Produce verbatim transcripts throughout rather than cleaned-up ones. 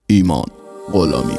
ایمان غلامی.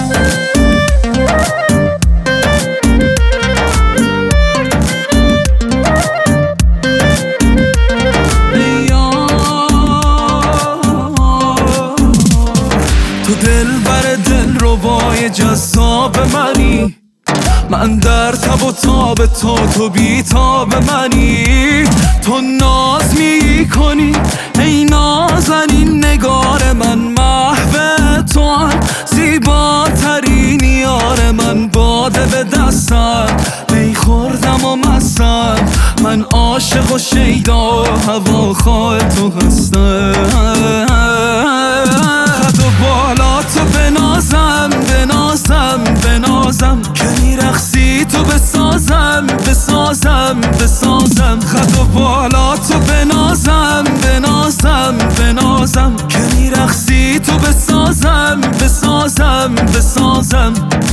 تو دل بر دل ربای جذاب منی، من در تب و تاب تو، تو بی تاب منی. تو ناز می کنی ای نازنین نگار من، محو تو هم زیباترین یار من. باده به دستم می خوردم و مستم، من عاشق و شیدا و هواخواه تو هستم. خد و بالا تو بنازم بنازم بنازم، که میرقصی تو بسازم بسازم بسازم. خد و بالا تو بنازم بنازم بنازم، که میرقصی تو بسازم بسازم بسازم.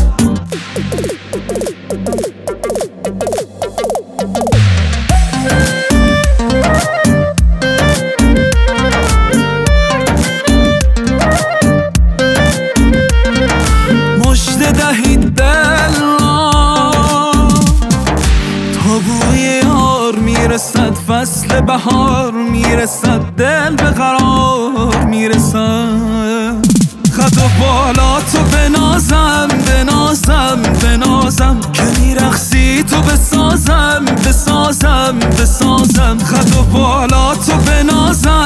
مژده دهید دل را تا بوی یار میرسد، فصل بهار میرسد، دل به قرار میرسد. خد و بالا تو بنازم بنازم بنازم، که میرقصی تو بسازم بسازم بسازم. خد و بالا تو بنازم